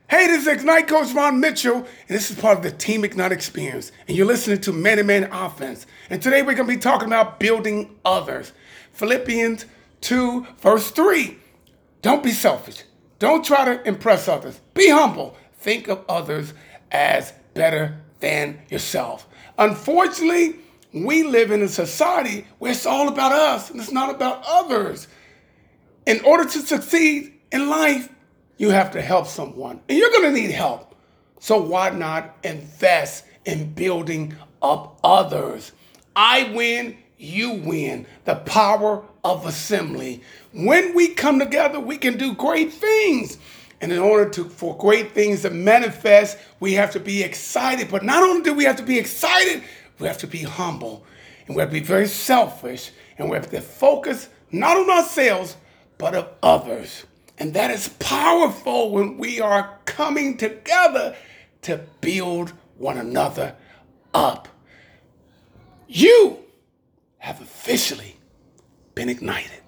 Hey, this is Ignite Coach Ron Mitchell, and this is part of the Team Ignite experience. And you're listening to Man to Man Offense. And today we're going to be talking about building others. Philippians 2, verse 3. Don't be selfish. Don't try to impress others. Be humble. Think of others as better than yourself. Unfortunately, we live in a society where it's all about us and it's not about others. In order to succeed in life, you have to help someone, and you're going to need help. So why not invest in building up others? I win, you win. The power of assembly. When we come together, we can do great things. And in order for great things to manifest, we have to be excited. But not only do we have to be excited, we have to be humble. And we have to be very selfish. And we have to focus not on ourselves, but of others. And that is powerful when we are coming together to build one another up. You have officially been ignited.